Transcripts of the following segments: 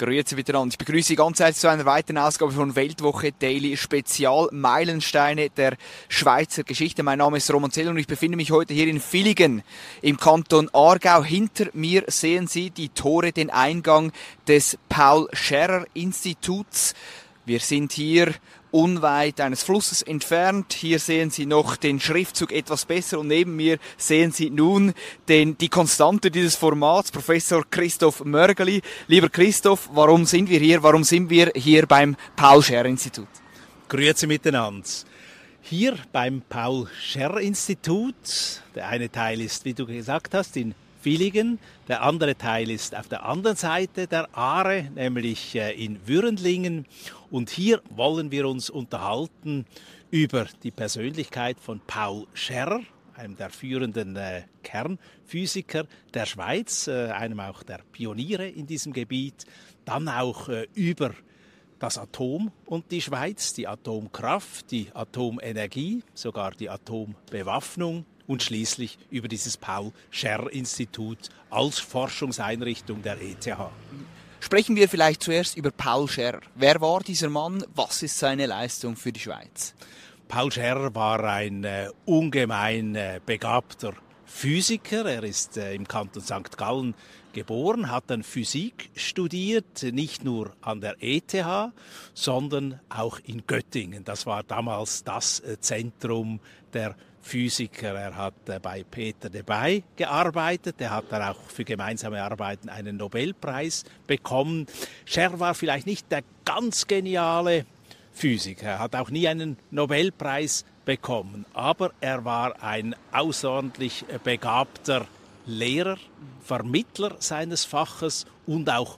Grüezi miteinander. Ich begrüße Sie ganz herzlich zu einer weiteren Ausgabe von Weltwoche Daily Spezial Meilensteine der Schweizer Geschichte. Mein Name ist Roman Zeller und ich befinde mich heute hier in Villingen im Kanton Aargau. Hinter mir sehen Sie die Tore, den Eingang des Paul-Scherrer-Instituts. Wir sind hier unweit eines Flusses entfernt. Hier sehen Sie noch den Schriftzug etwas besser und neben mir sehen Sie nun die Konstante dieses Formats, Professor Christoph Mörgeli. Lieber Christoph, warum sind wir hier? Warum sind wir hier beim Paul-Scherrer-Institut? Grüezi miteinander. Hier beim Paul-Scherrer-Institut, der eine Teil ist, wie du gesagt hast, in Villingen, der andere Teil ist auf der anderen Seite der Aare, nämlich in Würendlingen. Und hier wollen wir uns unterhalten über die Persönlichkeit von Paul Scherrer, einem der führenden Kernphysiker der Schweiz, einem auch der Pioniere in diesem Gebiet. Dann auch über das Atom und die Schweiz, die Atomkraft, die Atomenergie, sogar die Atombewaffnung. Und schließlich über dieses Paul-Scherrer-Institut als Forschungseinrichtung der ETH. Sprechen wir vielleicht zuerst über Paul Scherrer. Wer war dieser Mann? Was ist seine Leistung für die Schweiz? Paul Scherrer war ein ungemein begabter Physiker. Er ist im Kanton St. Gallen geboren, hat dann Physik studiert, nicht nur an der ETH, sondern auch in Göttingen. Das war damals das Zentrum der Physiker. Er hat bei Peter Debye gearbeitet. Er hat dann auch für gemeinsame Arbeiten einen Nobelpreis bekommen. Scherrer war vielleicht nicht der ganz geniale Physiker. Er hat auch nie einen Nobelpreis bekommen. Aber er war ein außerordentlich begabter Lehrer, Vermittler seines Faches und auch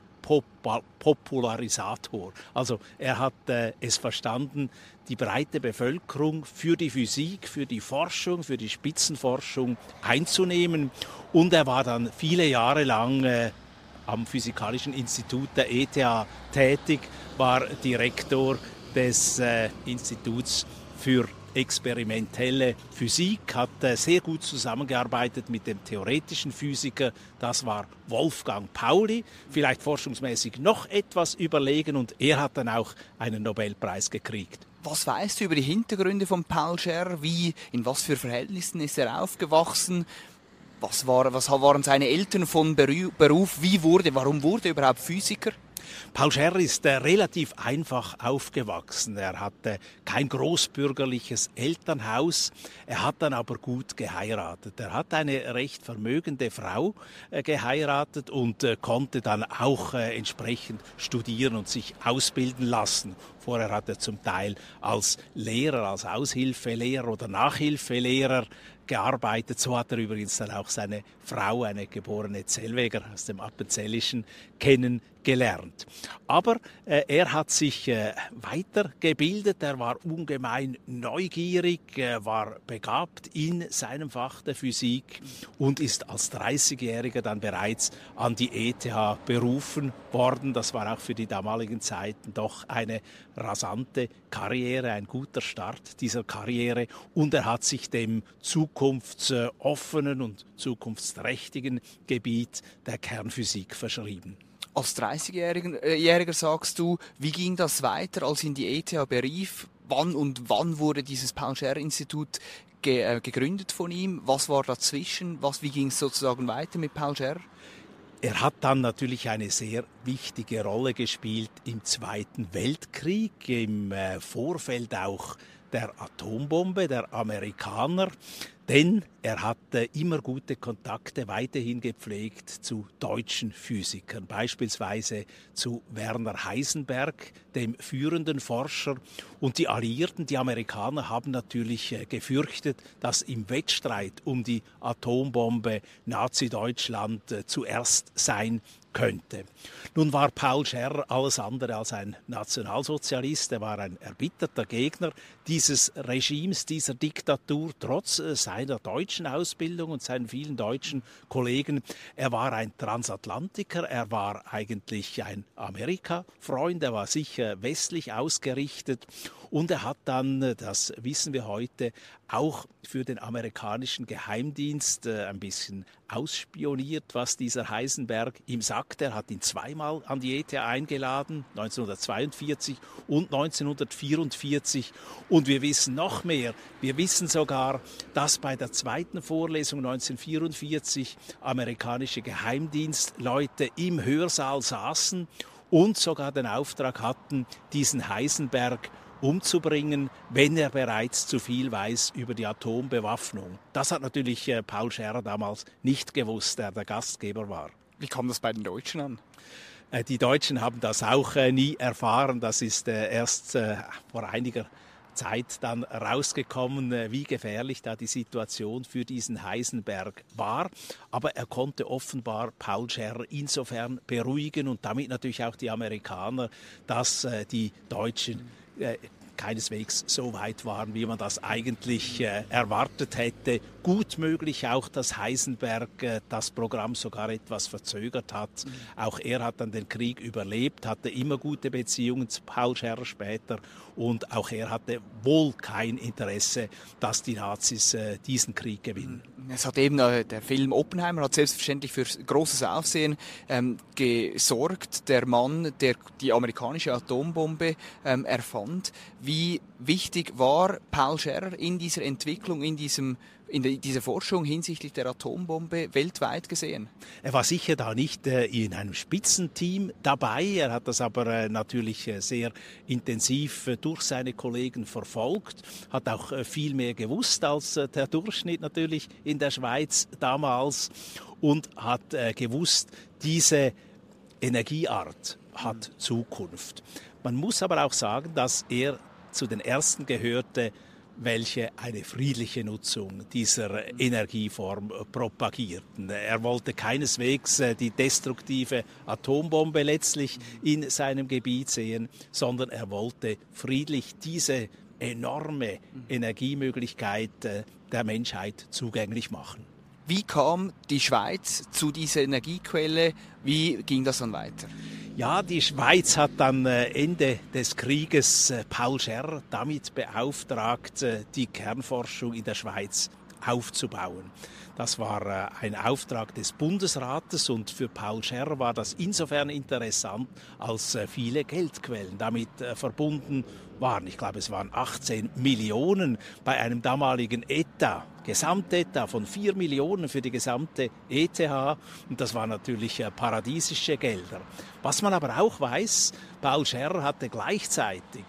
Popularisator. Also er hat es verstanden, die breite Bevölkerung für die Physik, für die Forschung, für die Spitzenforschung einzunehmen. Und er war dann viele Jahre lang am Physikalischen Institut der ETH tätig, war Direktor des Instituts für experimentelle Physik, hat sehr gut zusammengearbeitet mit dem theoretischen Physiker, das war Wolfgang Pauli, vielleicht forschungsmäßig noch etwas überlegen und er hat dann auch einen Nobelpreis gekriegt. Was weißt du über die Hintergründe von Paul Scherrer? In was für Verhältnissen ist er aufgewachsen? Was waren seine Eltern von Beruf? Warum wurde er überhaupt Physiker? Paul Scherrer ist relativ einfach aufgewachsen. Er hatte kein großbürgerliches Elternhaus. Er hat dann aber gut geheiratet. Er hat eine recht vermögende Frau geheiratet und konnte dann auch entsprechend studieren und sich ausbilden lassen. Vorher hat er zum Teil als Lehrer, als Aushilfelehrer oder Nachhilfelehrer gearbeitet. So hat er übrigens dann auch seine Frau, eine geborene Zellweger aus dem Appenzellischen, kennengelernt. Aber er hat sich weitergebildet, er war ungemein neugierig, war begabt in seinem Fach der Physik und ist als 30-Jähriger dann bereits an die ETH berufen worden. Das war auch für die damaligen Zeiten doch eine rasante Karriere, ein guter Start dieser Karriere und er hat sich dem zukunftsoffenen und zukunftsträchtigen Gebiet der Kernphysik verschrieben. Als 30-Jähriger sagst du, wie ging das weiter, als ihn die ETH berief? Wann wurde dieses Paul-Scherrer-Institut gegründet von ihm? Was war dazwischen? Wie ging es sozusagen weiter mit Paul Scherrer? Er hat dann natürlich eine sehr wichtige Rolle gespielt im Zweiten Weltkrieg, im Vorfeld auch der Atombombe der Amerikaner, denn er hatte immer gute Kontakte weiterhin gepflegt zu deutschen Physikern, beispielsweise zu Werner Heisenberg, dem führenden Forscher. Und die Alliierten, die Amerikaner, haben natürlich gefürchtet, dass im Wettstreit um die Atombombe Nazi-Deutschland zuerst sein könnte. Nun war Paul Scherrer alles andere als ein Nationalsozialist. Er war ein erbitterter Gegner dieses Regimes, dieser Diktatur, trotz seiner deutschen Ausbildung und seinen vielen deutschen Kollegen. Er war ein Transatlantiker, er war eigentlich ein Amerika-Freund, er war sicher westlich ausgerichtet Und er hat dann, das wissen wir heute, auch für den amerikanischen Geheimdienst ein bisschen ausspioniert, was dieser Heisenberg ihm sagte. Er hat ihn zweimal an die ETH eingeladen, 1942 und 1944. Und wir wissen noch mehr. Wir wissen sogar, dass bei der zweiten Vorlesung 1944 amerikanische Geheimdienstleute im Hörsaal saßen und sogar den Auftrag hatten, diesen Heisenberg umzubringen, wenn er bereits zu viel weiß über die Atombewaffnung. Das hat natürlich Paul Scherrer damals nicht gewusst, der der Gastgeber war. Wie kam das bei den Deutschen an? Die Deutschen haben das auch nie erfahren. Das ist erst vor einiger Zeit dann rausgekommen, wie gefährlich da die Situation für diesen Heisenberg war. Aber er konnte offenbar Paul Scherrer insofern beruhigen und damit natürlich auch die Amerikaner, dass die Deutschen keineswegs so weit waren, wie man das eigentlich erwartet hätte. Gut möglich auch, dass Heisenberg das Programm sogar etwas verzögert hat. Auch er hat dann den Krieg überlebt, hatte immer gute Beziehungen zu Paul Scherrer später und auch er hatte wohl kein Interesse, dass die Nazis diesen Krieg gewinnen. Es hat eben der Film Oppenheimer hat selbstverständlich für großes Aufsehen gesorgt. Der Mann, der die amerikanische Atombombe erfand. Wie wichtig war Paul Scherrer in dieser Entwicklung, in dieser Forschung hinsichtlich der Atombombe weltweit gesehen? Er war sicher da nicht in einem Spitzenteam dabei. Er hat das aber natürlich sehr intensiv durch seine Kollegen verfolgt, hat auch viel mehr gewusst als der Durchschnitt natürlich in der Schweiz damals und hat gewusst, diese Energieart hat Zukunft. Man muss aber auch sagen, dass er zu den Ersten gehörte, welche eine friedliche Nutzung dieser Energieform propagierten. Er wollte keineswegs die destruktive Atombombe letztlich in seinem Gebiet sehen, sondern er wollte friedlich diese enorme Energiemöglichkeit der Menschheit zugänglich machen. Wie kam die Schweiz zu dieser Energiequelle? Wie ging das dann weiter? Ja, die Schweiz hat dann Ende des Krieges Paul Scherrer damit beauftragt, die Kernforschung in der Schweiz aufzubauen. Das war ein Auftrag des Bundesrates und für Paul Scherrer war das insofern interessant, als viele Geldquellen damit verbunden waren. Ich glaube, es waren 18 Millionen bei einem damaligen Etat, Gesamtetat von 4 Millionen für die gesamte ETH und das waren natürlich paradiesische Gelder. Was man aber auch weiß, Paul Scherrer hatte gleichzeitig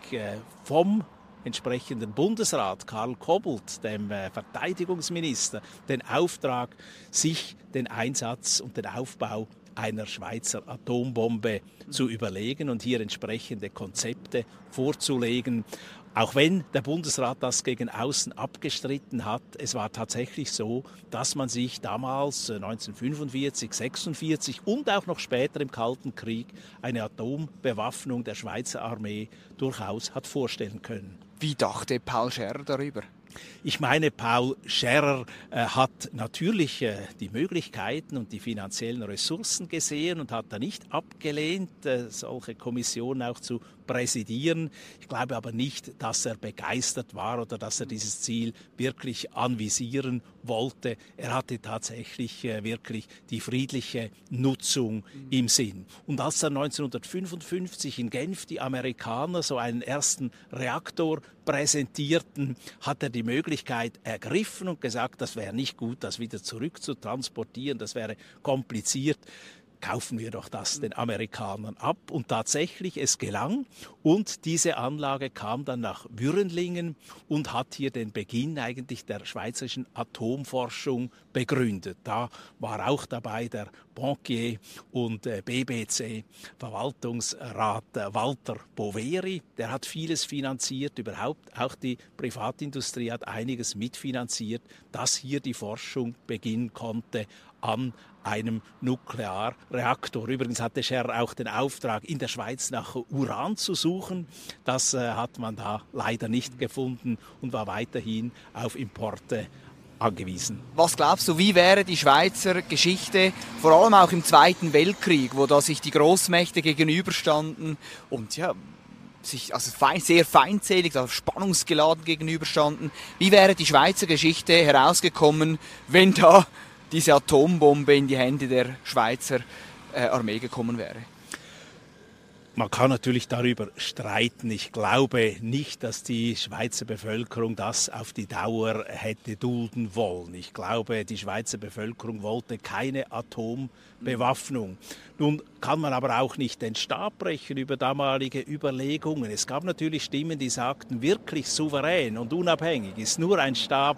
vom entsprechenden Bundesrat Karl Kobbelt, dem Verteidigungsminister, den Auftrag, sich den Einsatz und den Aufbau einer Schweizer Atombombe zu überlegen und hier entsprechende Konzepte vorzulegen. Auch wenn der Bundesrat das gegen außen abgestritten hat, es war tatsächlich so, dass man sich damals 1945, 1946 und auch noch später im Kalten Krieg eine Atombewaffnung der Schweizer Armee durchaus hat vorstellen können. Wie dachte Paul Scherrer darüber? Ich meine, Paul Scherrer hat natürlich die Möglichkeiten und die finanziellen Ressourcen gesehen und hat da nicht abgelehnt, solche Kommissionen auch zu präsidieren. Ich glaube aber nicht, dass er begeistert war oder dass er dieses Ziel wirklich anvisieren wollte. Er hatte tatsächlich wirklich die friedliche Nutzung im Sinn. Und als dann 1955 in Genf die Amerikaner so einen ersten Reaktor präsentierten, hat er die Möglichkeit ergriffen und gesagt, das wäre nicht gut, das wieder zurück zu transportieren, das wäre kompliziert. Kaufen wir doch das den Amerikanern ab. Und tatsächlich, es gelang. Und diese Anlage kam dann nach Würenlingen und hat hier den Beginn eigentlich der schweizerischen Atomforschung begründet. Da war auch dabei der Banquier und BBC-Verwaltungsrat Walter Boveri. Der hat vieles finanziert, überhaupt auch die Privatindustrie hat einiges mitfinanziert, dass hier die Forschung beginnen konnte an einem Nuklearreaktor. Übrigens hatte Scherrer auch den Auftrag, in der Schweiz nach Uran zu suchen. Das hat man da leider nicht gefunden und war weiterhin auf Importe angewiesen. Was glaubst du, wie wäre die Schweizer Geschichte, vor allem auch im Zweiten Weltkrieg, wo da sich die Großmächte gegenüberstanden und ja, sich also sehr feindselig, also spannungsgeladen gegenüberstanden. Wie wäre die Schweizer Geschichte herausgekommen, wenn da diese Atombombe in die Hände der Schweizer Armee gekommen wäre? Man kann natürlich darüber streiten. Ich glaube nicht, dass die Schweizer Bevölkerung das auf die Dauer hätte dulden wollen. Ich glaube, die Schweizer Bevölkerung wollte keine Atombewaffnung. Nun kann man aber auch nicht den Stab brechen über damalige Überlegungen. Es gab natürlich Stimmen, die sagten, wirklich souverän und unabhängig ist nur ein Staat,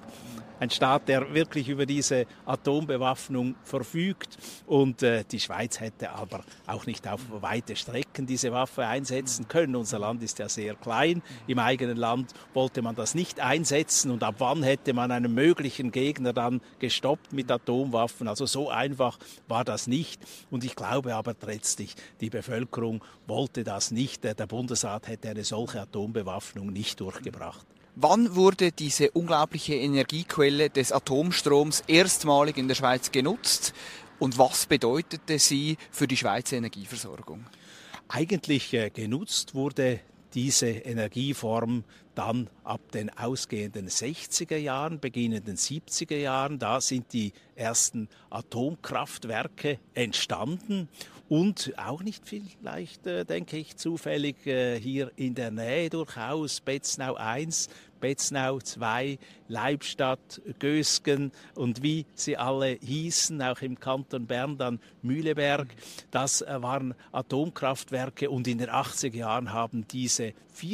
der wirklich über diese Atombewaffnung verfügt. Und die Schweiz hätte aber auch nicht auf weite Strecken diese Waffe einsetzen können. Unser Land ist ja sehr klein. Im eigenen Land wollte man das nicht einsetzen. Und ab wann hätte man einen möglichen Gegner dann gestoppt mit Atomwaffen? Also so einfach war das nicht. Und ich glaube aber letztlich, die Bevölkerung wollte das nicht. Der Bundesrat hätte eine solche Atombewaffnung nicht durchgebracht. Wann wurde diese unglaubliche Energiequelle des Atomstroms erstmalig in der Schweiz genutzt und was bedeutete sie für die Schweizer Energieversorgung? Eigentlich genutzt wurde diese Energieform dann ab den ausgehenden 60er Jahren, beginnenden 70er Jahren. Da sind die ersten Atomkraftwerke entstanden. Und auch nicht vielleicht, denke ich, zufällig hier in der Nähe durchaus Betznau I, Betznau II, Leibstadt, Gösgen und wie sie alle hießen, auch im Kanton Bern dann Mühleberg. Das waren Atomkraftwerke und in den 80er Jahren haben diese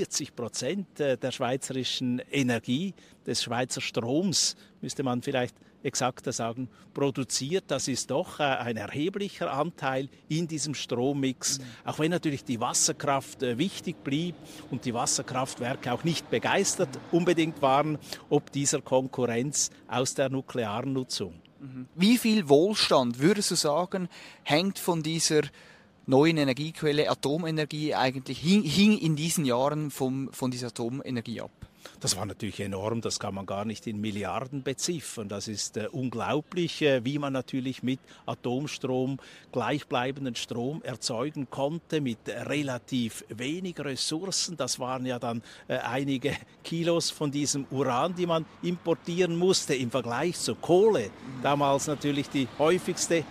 40% der schweizerischen Energie, des Schweizer Stroms, müsste man vielleicht exakter sagen, produziert. Das ist doch ein erheblicher Anteil in diesem Strommix, auch wenn natürlich die Wasserkraft wichtig blieb und die Wasserkraftwerke auch nicht begeistert unbedingt waren, ob dieser Konkurrenz aus der nuklearen Nutzung. Wie viel Wohlstand, würdest du sagen, hängt von dieser neuen Energiequelle, Atomenergie eigentlich, hing in diesen Jahren von dieser Atomenergie ab? Das war natürlich enorm, das kann man gar nicht in Milliarden beziffern. Das ist unglaublich, wie man natürlich mit Atomstrom gleichbleibenden Strom erzeugen konnte, mit relativ wenig Ressourcen. Das waren ja dann einige Kilos von diesem Uran, die man importieren musste im Vergleich zur Kohle. Damals natürlich die häufigste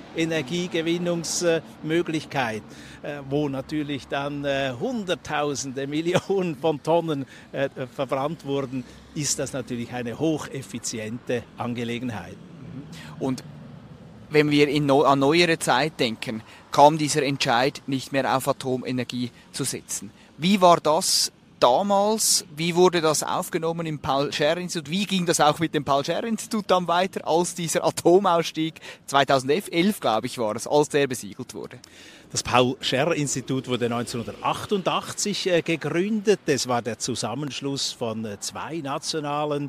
Energiegewinnungsmöglichkeit, wo natürlich dann Hunderttausende, Millionen von Tonnen verbrannt wurden, ist das natürlich eine hocheffiziente Angelegenheit. Und wenn wir an neuere Zeit denken, kam dieser Entscheid, nicht mehr auf Atomenergie zu setzen. Wie war das damals? Wie wurde das aufgenommen im Paul-Scherrer-Institut? Wie ging das auch mit dem Paul-Scherrer-Institut dann weiter, als dieser Atomausstieg 2011, glaube ich, war es, als der besiegelt wurde? Das Paul-Scherrer-Institut wurde 1988 gegründet. Es war der Zusammenschluss von zwei nationalen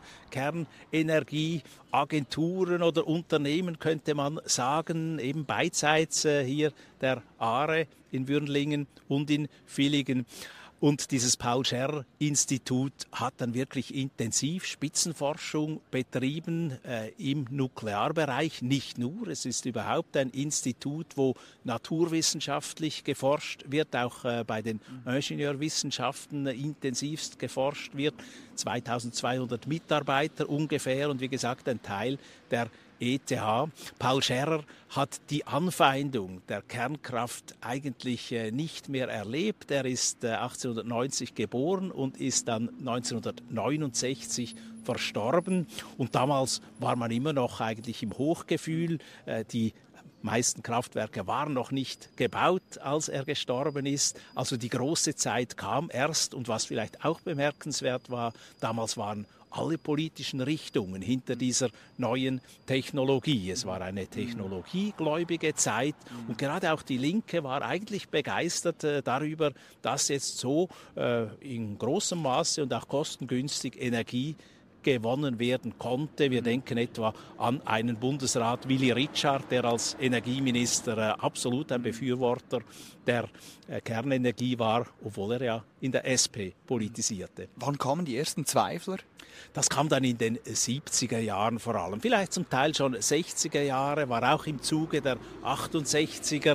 Kernenergieagenturen oder Unternehmen, könnte man sagen, eben beidseits hier der Aare in Würnlingen und in Villingen. Und dieses Paul-Scherrer-Institut hat dann wirklich intensiv Spitzenforschung betrieben im Nuklearbereich. Nicht nur, es ist überhaupt ein Institut, wo naturwissenschaftlich geforscht wird, auch bei den Ingenieurwissenschaften intensivst geforscht wird. 2200 Mitarbeiter ungefähr und wie gesagt ein Teil der ETH. Paul Scherrer hat die Anfeindung der Kernkraft eigentlich nicht mehr erlebt. Er ist 1890 geboren und ist dann 1969 verstorben. Und damals war man immer noch eigentlich im Hochgefühl. Die meisten Kraftwerke waren noch nicht gebaut, als er gestorben ist. Also die große Zeit kam erst. Und was vielleicht auch bemerkenswert war, damals waren alle politischen Richtungen hinter dieser neuen Technologie. Es war eine technologiegläubige Zeit und gerade auch die Linke war eigentlich begeistert darüber, dass jetzt so in großem Maße und auch kostengünstig Energie gewonnen werden konnte. Wir denken etwa an einen Bundesrat Willy Ritschard, der als Energieminister absolut ein Befürworter der Kernenergie war, obwohl er ja in der SP politisierte. Wann kamen die ersten Zweifler? Das kam dann in den 70er Jahren vor allem, vielleicht zum Teil schon 60er Jahre, war auch im Zuge der 68er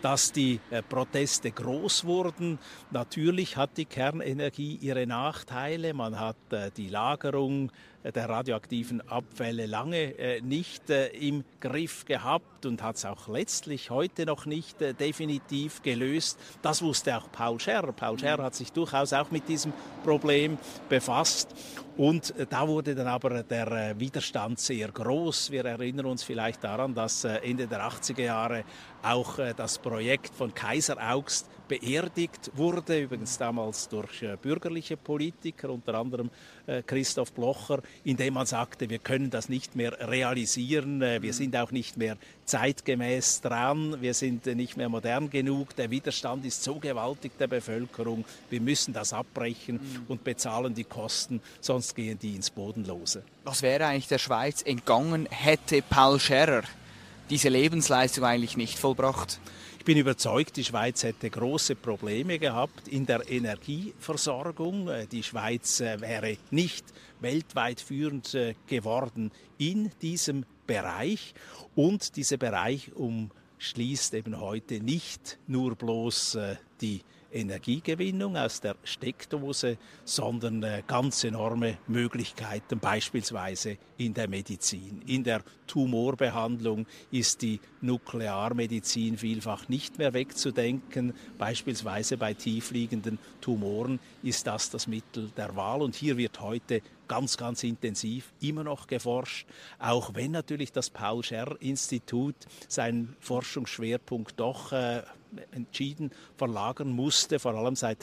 dass die Proteste groß wurden. Natürlich hat die Kernenergie ihre Nachteile. Man hat die Lagerung der radioaktiven Abfälle lange nicht im Griff gehabt und hat es auch letztlich heute noch nicht definitiv gelöst. Das wusste auch Paul Scherrer. Paul Scherrer hat sich durchaus auch mit diesem Problem befasst. Und da wurde dann aber der Widerstand sehr groß. Wir erinnern uns vielleicht daran, dass Ende der 80er Jahre auch das Projekt von Kaiser Augst beerdigt wurde, übrigens damals durch bürgerliche Politiker, unter anderem Christoph Blocher, indem man sagte, wir können das nicht mehr realisieren, wir sind auch nicht mehr zeitgemäß dran, wir sind nicht mehr modern genug, der Widerstand ist so gewaltig der Bevölkerung, wir müssen das abbrechen und bezahlen die Kosten, sonst gehen die ins Bodenlose. Was wäre eigentlich der Schweiz entgangen, hätte Paul Scherrer diese Lebensleistung eigentlich nicht vollbracht? Ich bin überzeugt, die Schweiz hätte große Probleme gehabt in der Energieversorgung. Die Schweiz wäre nicht weltweit führend geworden in diesem Bereich. Und dieser Bereich umschließt eben heute nicht nur bloß die Energiegewinnung aus der Steckdose, sondern ganz enorme Möglichkeiten, beispielsweise in der Medizin. In der Tumorbehandlung ist die Nuklearmedizin vielfach nicht mehr wegzudenken. Beispielsweise bei tiefliegenden Tumoren ist das Mittel der Wahl. Und hier wird heute ganz, ganz intensiv immer noch geforscht, auch wenn natürlich das Paul-Scherrer-Institut seinen Forschungsschwerpunkt doch entschieden verlagern musste, vor allem seit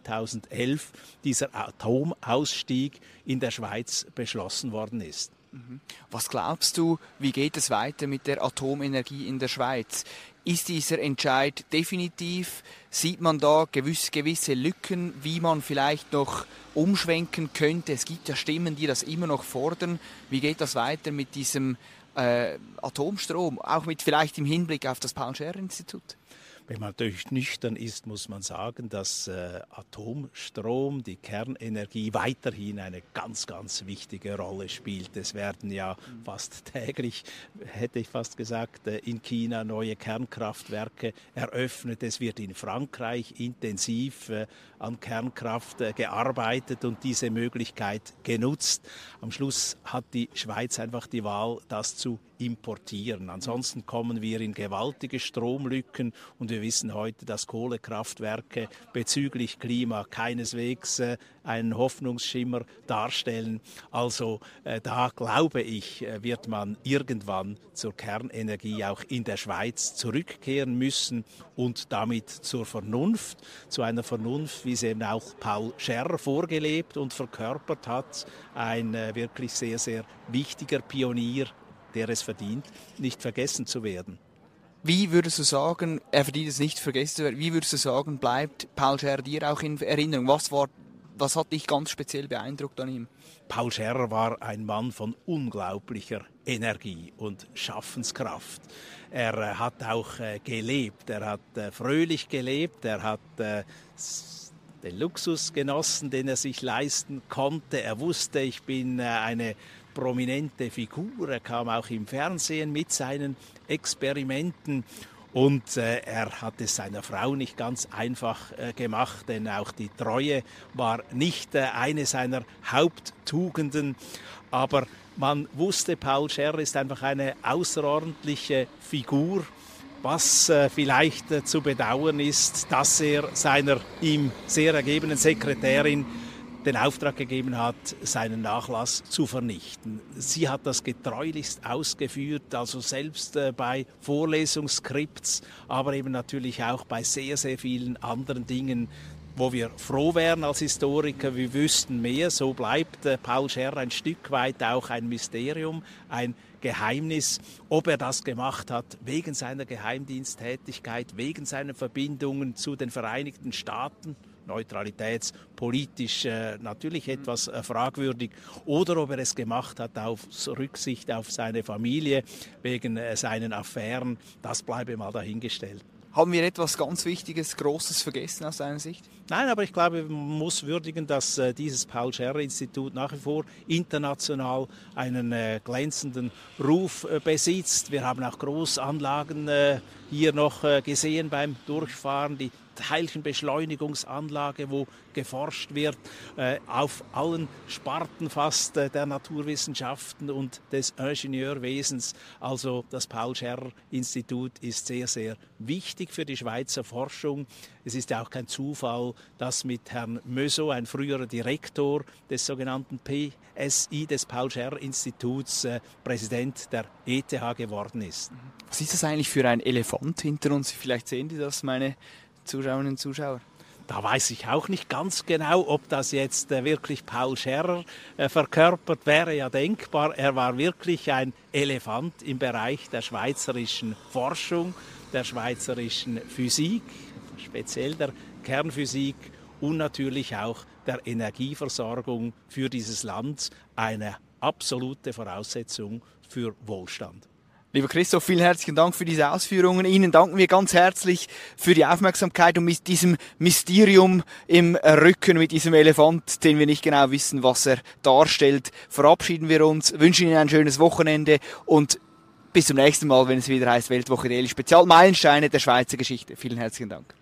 2011 dieser Atomausstieg in der Schweiz beschlossen worden ist. Was glaubst du, wie geht es weiter mit der Atomenergie in der Schweiz? Ist dieser Entscheid definitiv? Sieht man da gewisse Lücken, wie man vielleicht noch umschwenken könnte? Es gibt ja Stimmen, die das immer noch fordern. Wie geht das weiter mit diesem Atomstrom, auch mit vielleicht im Hinblick auf das Paul-Scherrer-Institut? Wenn man natürlich nüchtern ist, muss man sagen, dass Atomstrom, die Kernenergie weiterhin eine ganz, ganz wichtige Rolle spielt. Es werden ja fast täglich, hätte ich fast gesagt, in China neue Kernkraftwerke eröffnet. Es wird in Frankreich intensiv an Kernkraft gearbeitet und diese Möglichkeit genutzt. Am Schluss hat die Schweiz einfach die Wahl, das zu importieren. Ansonsten kommen wir in gewaltige Stromlücken und wir wissen heute, dass Kohlekraftwerke bezüglich Klima keineswegs einen Hoffnungsschimmer darstellen. Also da glaube ich, wird man irgendwann zur Kernenergie auch in der Schweiz zurückkehren müssen und damit zur Vernunft, zu einer Vernunft, wie sie eben auch Paul Scherrer vorgelebt und verkörpert hat, ein wirklich sehr, sehr wichtiger Pionier, der es verdient, nicht vergessen zu werden. Wie würdest du sagen, er verdient es nicht vergessen zu werden, wie würdest du sagen, bleibt Paul Scherrer dir auch in Erinnerung? Was hat dich ganz speziell beeindruckt an ihm? Paul Scherrer war ein Mann von unglaublicher Energie und Schaffenskraft. Er hat auch gelebt, er hat fröhlich gelebt, er hat den Luxus genossen, den er sich leisten konnte. Er wusste, ich bin eine prominente Figur. Er kam auch im Fernsehen mit seinen Experimenten und er hat es seiner Frau nicht ganz einfach gemacht, denn auch die Treue war nicht eine seiner Haupttugenden. Aber man wusste, Paul Scherrer ist einfach eine außerordentliche Figur. Was vielleicht zu bedauern ist, dass er seiner ihm sehr ergebenen Sekretärin den Auftrag gegeben hat, seinen Nachlass zu vernichten. Sie hat das getreulichst ausgeführt, also selbst bei Vorlesungsskripts, aber eben natürlich auch bei sehr, sehr vielen anderen Dingen, wo wir froh wären als Historiker, wir wüssten mehr. So bleibt Paul Scherrer ein Stück weit auch ein Mysterium, ein Geheimnis, ob er das gemacht hat wegen seiner Geheimdiensttätigkeit, wegen seiner Verbindungen zu den Vereinigten Staaten, neutralitätspolitisch natürlich etwas fragwürdig, oder ob er es gemacht hat aus Rücksicht auf seine Familie, wegen seinen Affären, das bleibe mal dahingestellt. Haben wir etwas ganz Wichtiges, Großes vergessen aus deiner Sicht? Nein, aber ich glaube, man muss würdigen, dass dieses Paul-Scherrer-Institut nach wie vor international einen glänzenden Ruf besitzt. Wir haben auch Großanlagen hier noch gesehen beim Durchfahren, die Teilchenbeschleunigungsanlage, wo geforscht wird, auf allen Sparten fast der Naturwissenschaften und des Ingenieurwesens. Also das Paul-Scherrer-Institut ist sehr, sehr wichtig für die Schweizer Forschung. Es ist ja auch kein Zufall, dass mit Herrn Möso, ein früherer Direktor des sogenannten PSI, des Paul-Scherrer-Instituts, Präsident der ETH geworden ist. Was ist das eigentlich für ein Elefant hinter uns? Vielleicht sehen die das, meine Zuschauerinnen und Zuschauer. Da weiß ich auch nicht ganz genau, ob das jetzt wirklich Paul Scherrer verkörpert, wäre ja denkbar. Er war wirklich ein Elefant im Bereich der schweizerischen Forschung, der schweizerischen Physik, speziell der Kernphysik und natürlich auch der Energieversorgung für dieses Land, eine absolute Voraussetzung für Wohlstand. Lieber Christoph, vielen herzlichen Dank für diese Ausführungen. Ihnen danken wir ganz herzlich für die Aufmerksamkeit und mit diesem Mysterium im Rücken, mit diesem Elefant, den wir nicht genau wissen, was er darstellt, verabschieden wir uns, wünschen Ihnen ein schönes Wochenende und bis zum nächsten Mal, wenn es wieder heißt Weltwoche Daily Spezial Meilensteine der Schweizer Geschichte. Vielen herzlichen Dank.